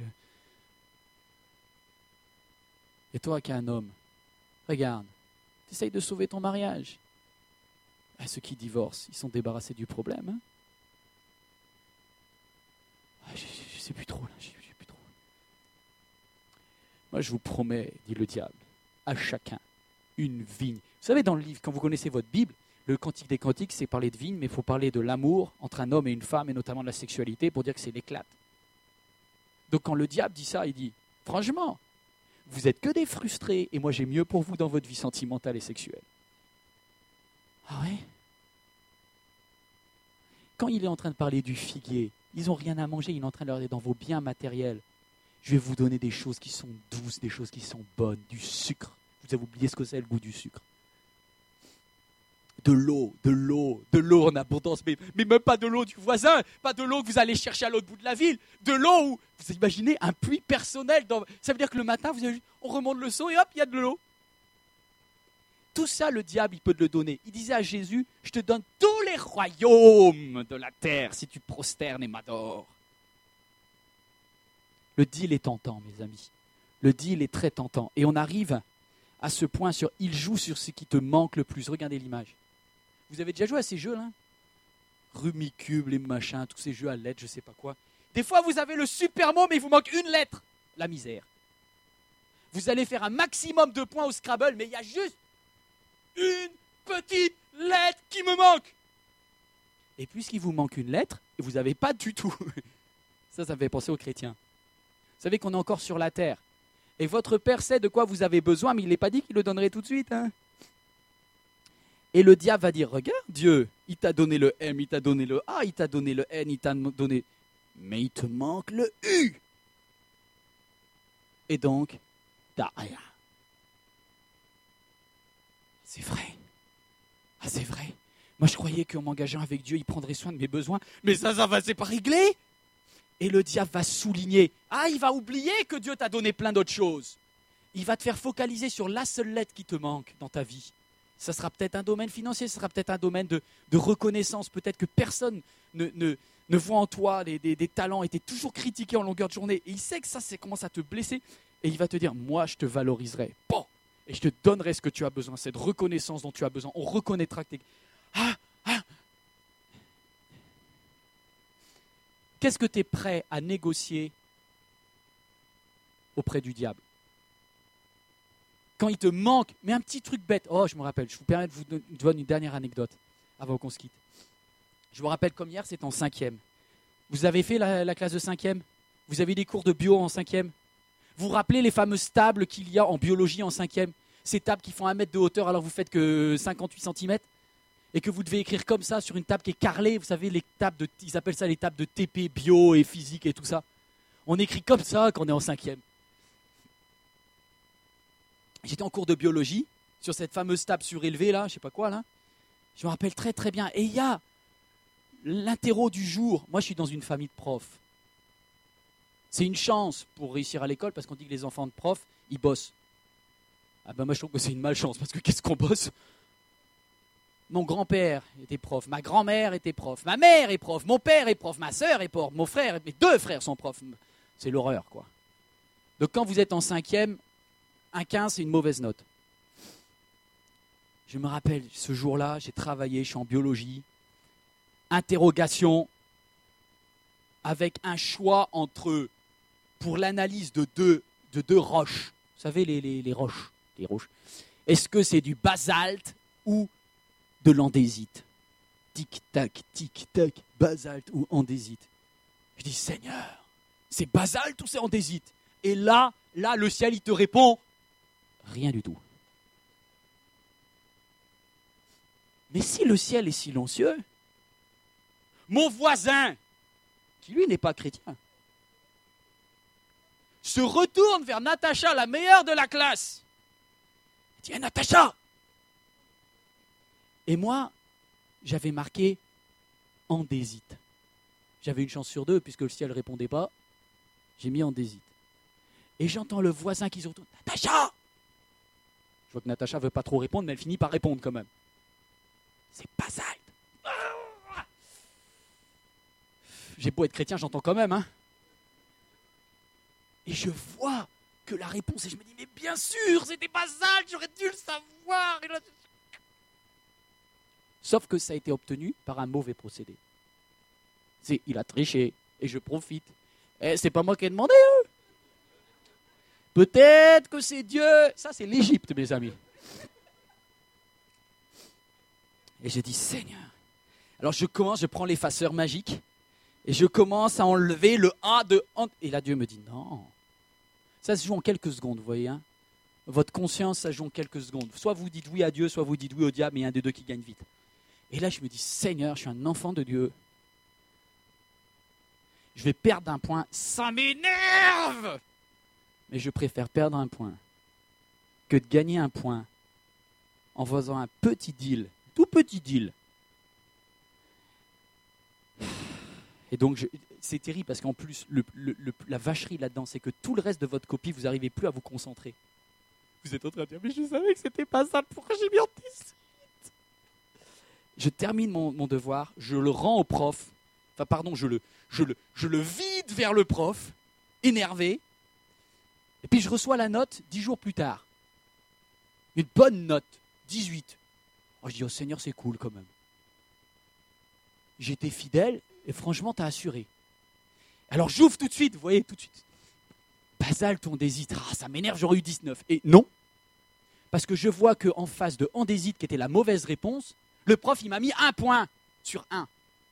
Et toi qui es un homme, regarde, tu essayes de sauver ton mariage. Ah, ceux qui divorcent, ils sont débarrassés du problème. Hein? Ah, je ne sais plus trop là, je sais plus trop. Moi je vous promets, dit le diable, à chacun une vigne. Vous savez, dans le livre, quand vous connaissez votre Bible, le Cantique des Cantiques, c'est parler de vigne, mais il faut parler de l'amour entre un homme et une femme, et notamment de la sexualité, pour dire que c'est l'éclate. Donc quand le diable dit ça, il dit, franchement, vous êtes que des frustrés, et moi j'ai mieux pour vous dans votre vie sentimentale et sexuelle. Ah ouais? Quand il est en train de parler du figuier, ils n'ont rien à manger, il est en train de leur dire, dans vos biens matériels, je vais vous donner des choses qui sont douces, des choses qui sont bonnes, du sucre. Vous avez oublié ce que c'est le goût du sucre. De l'eau, de l'eau, de l'eau en abondance, mais, mais même pas de l'eau du voisin, pas de l'eau que vous allez chercher à l'autre bout de la ville, de l'eau où, vous imaginez, un puits personnel. Dans, ça veut dire que le matin, vous avez, on remonte le seau et hop, il y a de l'eau. Tout ça, le diable, il peut te le donner. Il disait à Jésus, je te donne tous les royaumes de la terre si tu prosternes et m'adores. Le deal est tentant, mes amis. Le deal est très tentant. Et on arrive à ce point sur, il joue sur ce qui te manque le plus. Regardez l'image. Vous avez déjà joué à ces jeux-là? Rummy Cube, les machins, tous ces jeux à lettres, je ne sais pas quoi. Des fois, vous avez le super mot, mais il vous manque une lettre. La misère. Vous allez faire un maximum de points au Scrabble, mais il y a juste une petite lettre qui me manque. Et puisqu'il vous manque une lettre, vous n'avez pas du tout. Ça, ça me fait penser aux chrétiens. Vous savez qu'on est encore sur la terre. Et votre Père sait de quoi vous avez besoin, mais il n'est pas dit qu'il le donnerait tout de suite. Hein. Et le diable va dire, regarde Dieu, il t'a donné le M, il t'a donné le A, il t'a donné le N, il t'a donné... Mais il te manque le U. Et donc, t'as rien. C'est vrai. Ah, c'est vrai. Moi, je croyais qu'en m'engageant avec Dieu, il prendrait soin de mes besoins. Mais ça, ça va, c'est pas réglé. Et le diable va souligner. Ah, il va oublier que Dieu t'a donné plein d'autres choses. Il va te faire focaliser sur la seule lettre qui te manque dans ta vie. Ça sera peut-être un domaine financier, ça sera peut-être un domaine de, de reconnaissance. Peut-être que personne ne, ne, ne voit en toi des, des, des talents et tu es toujours critiqué en longueur de journée. Et il sait que ça, ça commence à te blesser. Et il va te dire, moi, je te valoriserai. Bon, et je te donnerai ce que tu as besoin, cette reconnaissance dont tu as besoin. On reconnaîtra que tu es... Ah, ah. Qu'est-ce que tu es prêt à négocier auprès du diable? Quand il te manque, mais un petit truc bête. Oh, je me rappelle, je vous permets de vous donner une dernière anecdote avant qu'on se quitte. Je me rappelle comme hier, c'était en cinquième. Vous avez fait la, la classe de cinquième? Vous avez des cours de bio en cinquième? Vous vous rappelez les fameuses tables qu'il y a en biologie en cinquième? Ces tables qui font un mètre de hauteur, alors vous faites que cinquante-huit centimètres? Et que vous devez écrire comme ça sur une table qui est carrelée. Vous savez, les tables de, ils appellent ça les tables de T P, bio et physique et tout ça. On écrit comme ça quand on est en cinquième. J'étais en cours de biologie, sur cette fameuse table surélevée, là, je sais pas quoi, là. Je me rappelle très très bien. Et il y a l'interro du jour. Moi, je suis dans une famille de profs. C'est une chance pour réussir à l'école, parce qu'on dit que les enfants de profs, ils bossent. Ah ben moi, je trouve que c'est une malchance, parce que qu'est-ce qu'on bosse? Mon grand-père était prof, ma grand-mère était prof, ma mère est prof, mon père est prof, ma sœur est prof, mon frère, mes deux frères sont profs. C'est l'horreur, quoi. Donc quand vous êtes en cinquième, un quinze, c'est une mauvaise note. Je me rappelle, ce jour-là, j'ai travaillé, je suis en biologie. Interrogation avec un choix entre, pour l'analyse de deux, de deux roches. Vous savez, les, les, les roches, les roches. Est-ce que c'est du basalte ou de l'andésite? Tic-tac, tic-tac, basalte ou andésite. Je dis, Seigneur, c'est basalte ou c'est andésite? Et là, là, le ciel, il te répond, rien du tout. Mais si le ciel est silencieux, mon voisin, qui lui n'est pas chrétien, se retourne vers Natacha, la meilleure de la classe. Il dit, hey, Natacha! Et moi, j'avais marqué andésite. J'avais une chance sur deux, puisque le ciel ne répondait pas. J'ai mis andésite. Et j'entends le voisin qui se retourne. « Natacha !» Je vois que Natacha ne veut pas trop répondre, mais elle finit par répondre quand même. « C'est basalte. » J'ai beau être chrétien, j'entends quand même. Hein. Et je vois que la réponse, et je me dis, mais bien sûr, c'était basalte, j'aurais dû le savoir. Et là... Sauf que ça a été obtenu par un mauvais procédé. C'est, il a triché, et je profite. Eh, c'est pas moi qui ai demandé. Hein. Peut-être que c'est Dieu. Ça, c'est l'Égypte, mes amis. Et je dis, Seigneur. Alors je commence, je prends l'effaceur magique, et je commence à enlever le A de... Et là, Dieu me dit, non. Ça se joue en quelques secondes, vous voyez. Hein. Votre conscience, ça se joue en quelques secondes. Soit vous dites oui à Dieu, soit vous dites oui au diable, mais il y a un des deux qui gagne vite. Et là, je me dis, Seigneur, je suis un enfant de Dieu. Je vais perdre un point. Ça m'énerve! Mais je préfère perdre un point que de gagner un point en faisant un petit deal, tout petit deal. Et donc, je, c'est terrible parce qu'en plus, le, le, le, la vacherie là-dedans, c'est que tout le reste de votre copie, vous n'arrivez plus à vous concentrer. Vous êtes en train de dire, mais je savais que c'était pas ça, pourquoi j'ai mis en dix-huit? Je termine mon, mon devoir, je le rends au prof, enfin pardon, je le, je, le, je le vide vers le prof, énervé, et puis je reçois la note dix jours plus tard. Une bonne note, dix-huit. Oh, je dis, oh Seigneur, c'est cool quand même. J'étais fidèle, et franchement, t'as assuré. Alors j'ouvre tout de suite, vous voyez, tout de suite. Basalte, andésite, ah, ça m'énerve, j'aurais eu dix-neuf. Et non, parce que je vois qu'en face de andésite, qui était la mauvaise réponse, le prof, il m'a mis un point sur un.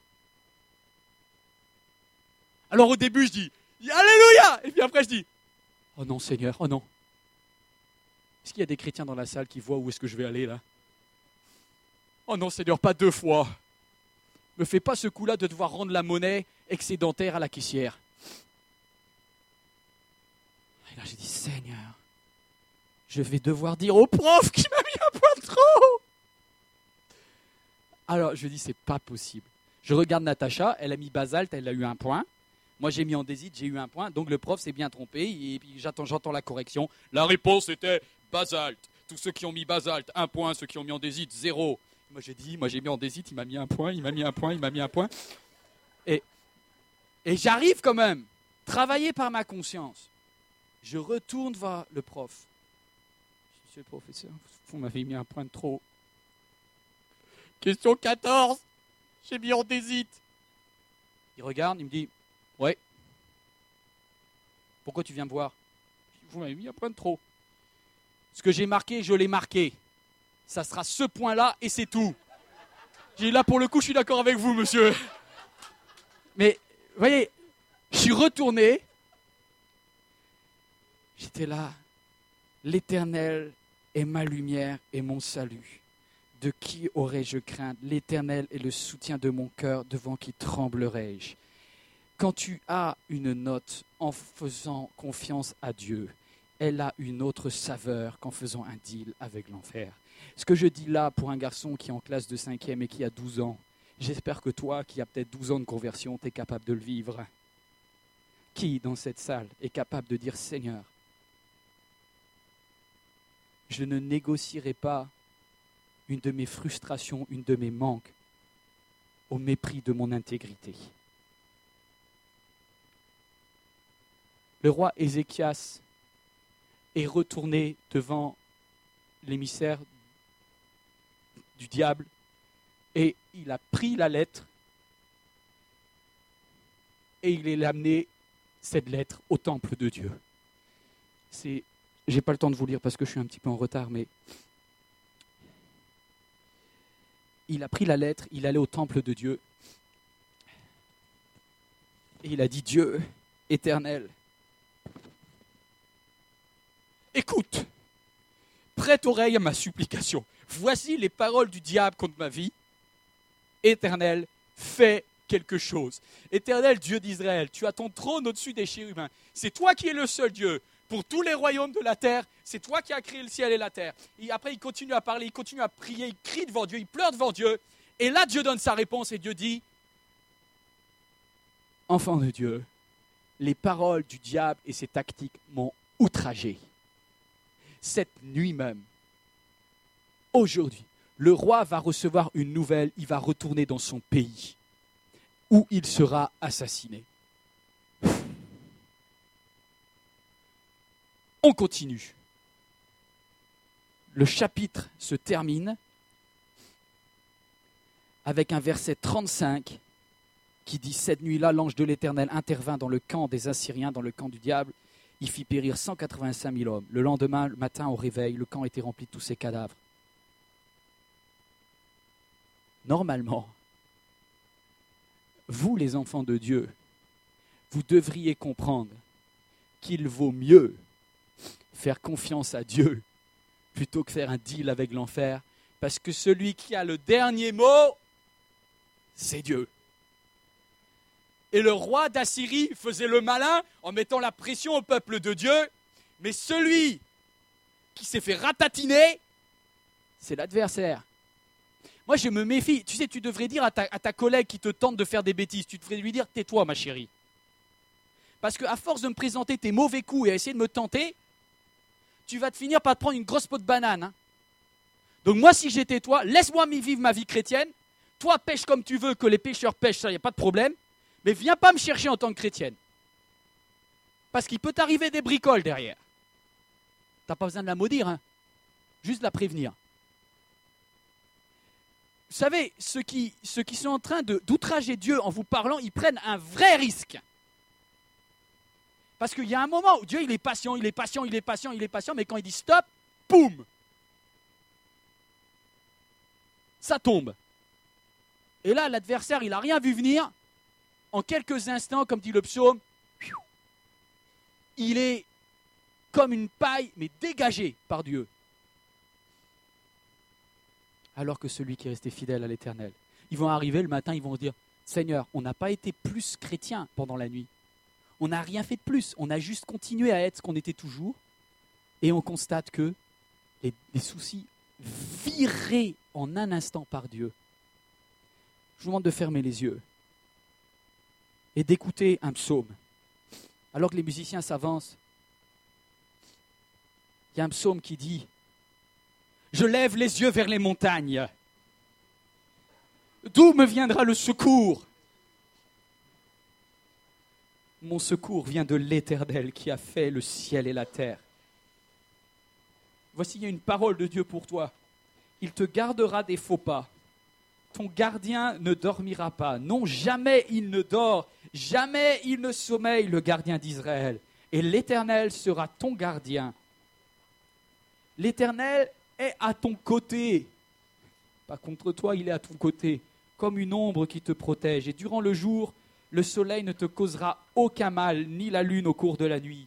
Alors au début, je dis, Alléluia! Et puis après, je dis, oh non, Seigneur, oh non. Est-ce qu'il y a des chrétiens dans la salle qui voient où est-ce que je vais aller là? Oh non, Seigneur, pas deux fois. Me fais pas ce coup-là de devoir rendre la monnaie excédentaire à la caissière. Et là, j'ai dit, Seigneur, je vais devoir dire au prof qui m'a mis un point de trop. Alors, je dis, c'est pas possible. Je regarde Natacha, elle a mis basalte, elle a eu un point. Moi, j'ai mis andésite, j'ai eu un point. Donc, le prof s'est bien trompé. Et puis, j'attends, j'entends la correction. La réponse était basalte. Tous ceux qui ont mis basalte, un point. Ceux qui ont mis andésite, zéro. Moi, j'ai dit, moi, j'ai mis andésite, il m'a mis un point, il m'a mis un point, il m'a mis un point. Et, et j'arrive quand même, travaillé par ma conscience. Je retourne voir le prof. Monsieur le professeur, vous m'avez mis un point de trop. Question quatorze. J'ai mis andésite. Il regarde, il me dit, ouais. Pourquoi tu viens me voir? Vous m'avez mis un point de trop. Ce que j'ai marqué, je l'ai marqué. Ça sera ce point-là et c'est tout. J'ai là, pour le coup, je suis d'accord avec vous, monsieur. Mais, vous voyez, je suis retourné. J'étais là. L'Éternel est ma lumière et mon salut. De qui aurais-je crainte? L'Éternel est le soutien de mon cœur. Devant qui tremblerais-je? Quand tu as une note en faisant confiance à Dieu, elle a une autre saveur qu'en faisant un deal avec l'enfer. Ce que je dis là pour un garçon qui est en classe de cinquième et qui a douze ans, j'espère que toi, qui as peut-être douze ans de conversion, tu es capable de le vivre. Qui, dans cette salle, est capable de dire « Seigneur, je ne négocierai pas une de mes frustrations, une de mes manques, au mépris de mon intégrité. » Le roi Ézéchias est retourné devant l'émissaire du diable et il a pris la lettre et il a amené cette lettre au temple de Dieu. C'est, j'ai pas le temps de vous lire parce que je suis un petit peu en retard, mais il a pris la lettre, il allait au temple de Dieu et il a dit, Dieu éternel, écoute, prête oreille à ma supplication. Voici les paroles du diable contre ma vie. Éternel, fais quelque chose. Éternel, Dieu d'Israël, tu as ton trône au-dessus des chérubins. C'est toi qui es le seul Dieu. Pour tous les royaumes de la terre, c'est toi qui as créé le ciel et la terre. Et après, il continue à parler, il continue à prier, il crie devant Dieu, il pleure devant Dieu. Et là, Dieu donne sa réponse et Dieu dit, enfants de Dieu, les paroles du diable et ses tactiques m'ont outragé. Cette nuit même, aujourd'hui, le roi va recevoir une nouvelle, il va retourner dans son pays où il sera assassiné. On continue. Le chapitre se termine avec un verset trente-cinq qui dit « Cette nuit-là, l'ange de l'Éternel intervint dans le camp des Assyriens, dans le camp du diable. Il fit périr cent quatre-vingt-cinq mille hommes. Le lendemain, le matin, au réveil, le camp était rempli de tous ces cadavres. » Normalement, vous les enfants de Dieu, vous devriez comprendre qu'il vaut mieux faire confiance à Dieu plutôt que faire un deal avec l'enfer, parce que celui qui a le dernier mot, c'est Dieu. Et le roi d'Assyrie faisait le malin en mettant la pression au peuple de Dieu, mais celui qui s'est fait ratatiner, c'est l'adversaire. Moi, je me méfie. Tu sais, tu devrais dire à ta, à ta collègue qui te tente de faire des bêtises, tu devrais lui dire « tais-toi, ma chérie ». Parce qu'à force de me présenter tes mauvais coups et à essayer de me tenter, tu vas te finir par te prendre une grosse peau de banane. Hein. Donc moi, si j'étais toi, laisse-moi vivre ma vie chrétienne. Toi, pêche comme tu veux, que les pêcheurs pêchent, ça, il n'y a pas de problème. Mais viens pas me chercher en tant que chrétienne. Parce qu'il peut t'arriver des bricoles derrière. Tu n'as pas besoin de la maudire, hein. Juste de la prévenir. Vous savez, ceux qui, ceux qui sont en train de, d'outrager Dieu en vous parlant, ils prennent un vrai risque. Parce qu'il y a un moment où Dieu, il est patient, il est patient, il est patient, il est patient, mais quand il dit stop, boum, ça tombe. Et là, l'adversaire, il n'a rien vu venir. En quelques instants, comme dit le psaume, il est comme une paille, mais dégagé par Dieu. Alors que celui qui est resté fidèle à l'Éternel, ils vont arriver le matin, ils vont se dire, Seigneur, on n'a pas été plus chrétiens pendant la nuit. On n'a rien fait de plus, on a juste continué à être ce qu'on était toujours, et on constate que les, les soucis virés en un instant par Dieu. Je vous demande de fermer les yeux et d'écouter un psaume. Alors que les musiciens s'avancent, il y a un psaume qui dit « Je lève les yeux vers les montagnes. D'où me viendra le secours ? Mon secours vient de l'Éternel qui a fait le ciel et la terre. » Voici, il y a une parole de Dieu pour toi. Il te gardera des faux pas. Ton gardien ne dormira pas. Non, jamais il ne dort. Jamais il ne sommeille, le gardien d'Israël. Et l'Éternel sera ton gardien. L'Éternel est à ton côté. Pas contre toi, il est à ton côté. Comme une ombre qui te protège. Et durant le jour, le soleil ne te causera aucun mal, ni la lune au cours de la nuit.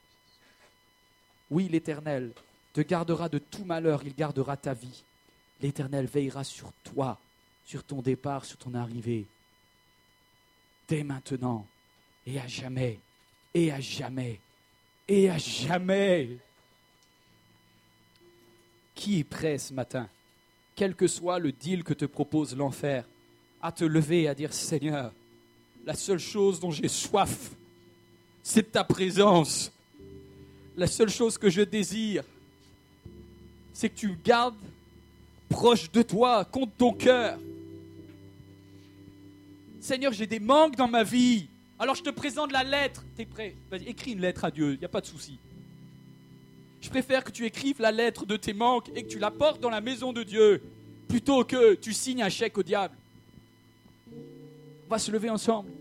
Oui, l'Éternel te gardera de tout malheur, il gardera ta vie. L'Éternel veillera sur toi, sur ton départ, sur ton arrivée. Dès maintenant, et à jamais, et à jamais, et à jamais. Qui est prêt ce matin, quel que soit le deal que te propose l'enfer, à te lever et à dire « Seigneur, la seule chose dont j'ai soif, c'est de ta présence. La seule chose que je désire, c'est que tu me gardes proche de toi, contre ton cœur. Seigneur, j'ai des manques dans ma vie. Alors je te présente la lettre. T'es prêt ? Vas-y, écris une lettre à Dieu, il n'y a pas de souci. Je préfère que tu écrives la lettre de tes manques et que tu la portes dans la maison de Dieu, plutôt que tu signes un chèque au diable. On va se lever ensemble.